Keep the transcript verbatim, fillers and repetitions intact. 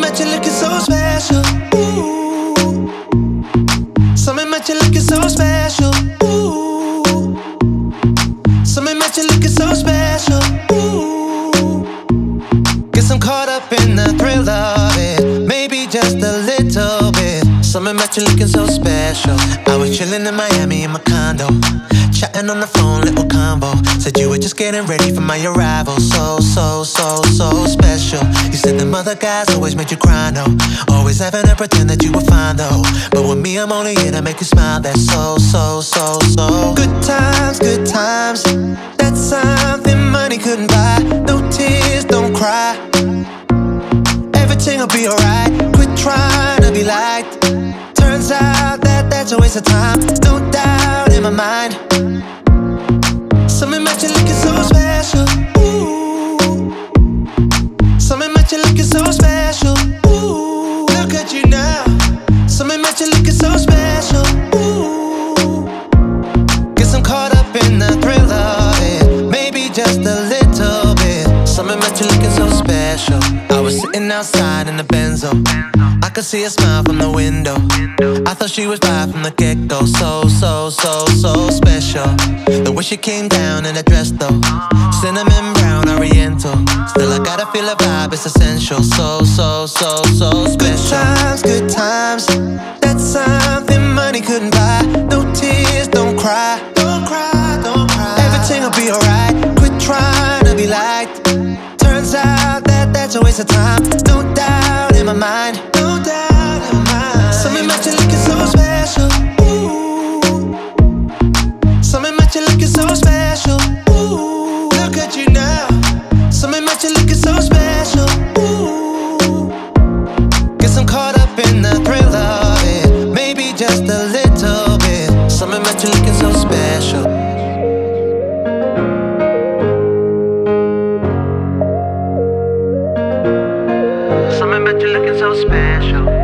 about you looking so special. Ooh. Something about you looking so special. Ooh. Something about you looking so special. Ooh. Guess I'm caught up in the thrill of it. Maybe just a little bit. Something about you looking so special. I was chilling in Miami in my condo, chatting on the phone, little combo. Said you were just getting ready for my arrival. So, so, so, so special. You said them other guys always made you cry, no. Always having to pretend that you were fine, though. But with me, I'm only here to make you smile. That's so, so, so, so. Good times, good times. That's something money couldn't buy. No tears, don't cry. Everything'll be alright. Quit trying to be liked. Turns out that that's a waste of time. No doubt in my mind. Something about you looking so special. Ooh. Something about you looking so special. Ooh. Look at you now. Something about you looking so special. Ooh. Guess I'm caught up in the thrill of it. Maybe just a little bit. Something about you looking so special. I was sitting outside in the Benzo. I could see a smile from the window. I thought she was fly from the get-go. So, so, so, so special. The way she came down in a dress though, cinnamon brown oriental. Still I gotta feel a vibe, it's essential. So, so, so, so special. Good times, good times. That's something money couldn't buy. No tears, don't cry. Don't cry, don't cry. Everything'll be alright. Quit trying to be liked. Turns out that that's a waste of time. No doubt in my mind. No doubt in my mind. Something about you looking so special. Ooh. Something about you looking so special. Ooh. Look at you now. Something about you looking so special. Ooh. Guess I'm caught up in the thrill of it. Maybe just a little bit. Something about you looking so special. Something about you looking so special.